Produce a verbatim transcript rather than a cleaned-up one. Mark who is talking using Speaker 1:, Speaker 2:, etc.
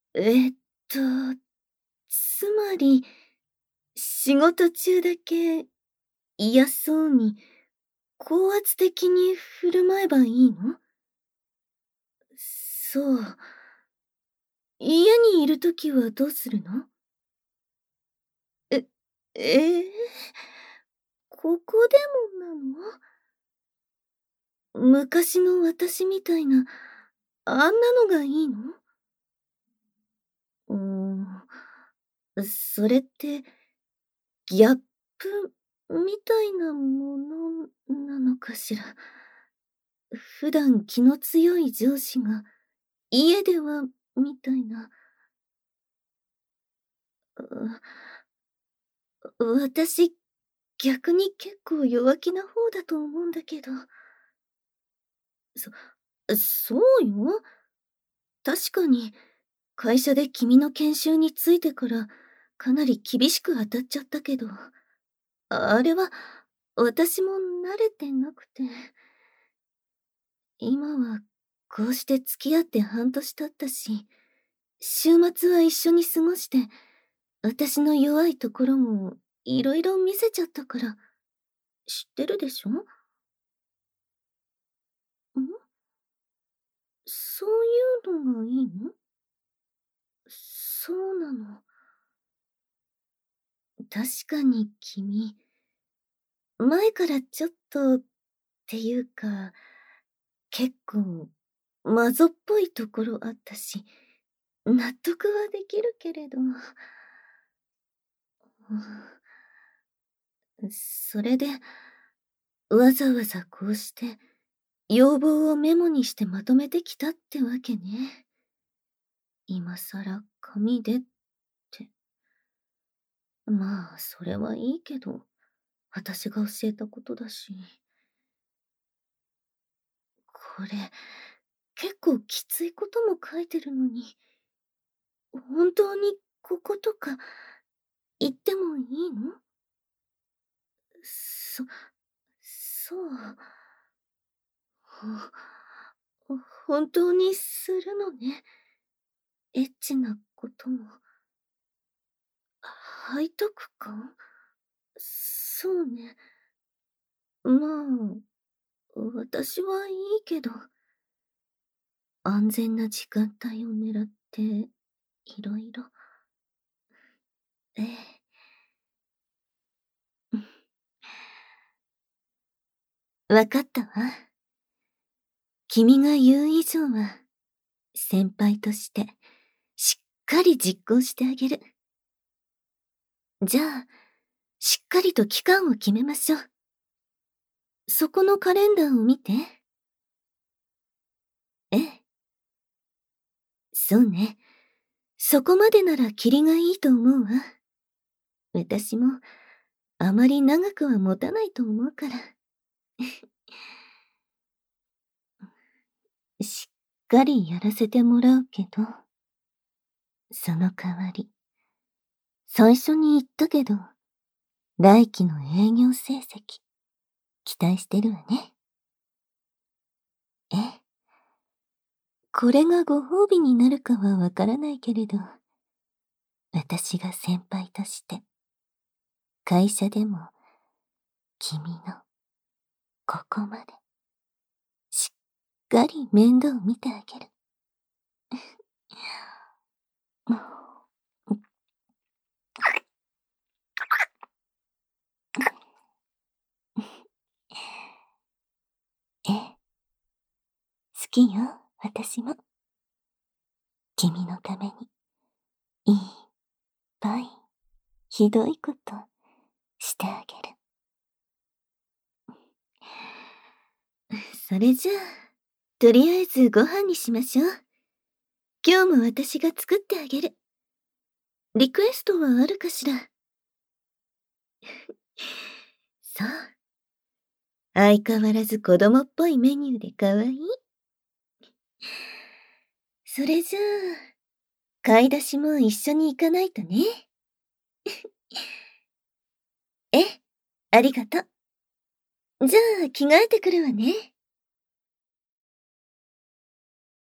Speaker 1: えっと、つまり、仕事中だけ嫌そうに、高圧的に振る舞えばいいの？そう。家にいるときはどうするの？え、ええ、ここでもなの？昔の私みたいな、あんなのがいいの？うーん、それって、ギャップみたいなものなのかしら。普段気の強い上司が、家ではみたいな。う私、逆に結構弱気な方だと思うんだけど。そそうよ。確かに、会社で君の研修についてから、かなり厳しく当たっちゃったけど、あれは、私も慣れてなくて。今は、こうして付き合って半年経ったし、週末は一緒に過ごして、私の弱いところもいろいろ見せちゃったから、知ってるでしょ？ん？そういうのがいいの？そうなの。確かに君、前からちょっとっていうか、結構マゾっぽいところあったし、納得はできるけれど。それで、わざわざこうして、要望をメモにしてまとめてきたってわけね。今さら紙でって。まあ、それはいいけど、私が教えたことだし。これ、結構きついことも書いてるのに、本当にこことか言ってもいいの？そ、そう。ほ本当にするのね。エッチなことも。背徳感？そうね。まあ、私はいいけど。安全な時間帯を狙って、いろいろ。ええ。わかったわ。君が言う以上は、先輩として、しっかり実行してあげる。じゃあ、しっかりと期間を決めましょう。そこのカレンダーを見て。ええ。そうね。そこまでならキリがいいと思うわ。私も、あまり長くは持たないと思うから。しっかりやらせてもらうけど、その代わり、最初に言ったけど、来期の営業成績、期待してるわね。ええ。これがご褒美になるかはわからないけれど、私が先輩として、会社でも、君の、ここまで、しっかり面倒見てあげる。ええ。好きよ、私も。君のために、いっぱい、ひどいこと、してあげる。それじゃあ、とりあえずご飯にしましょう。今日も私が作ってあげる。リクエストはあるかしら？そう。相変わらず子供っぽいメニューでかわいい。それじゃあ、買い出しも一緒に行かないとね。ええ、ありがとう。じゃあ着替えてくるわね。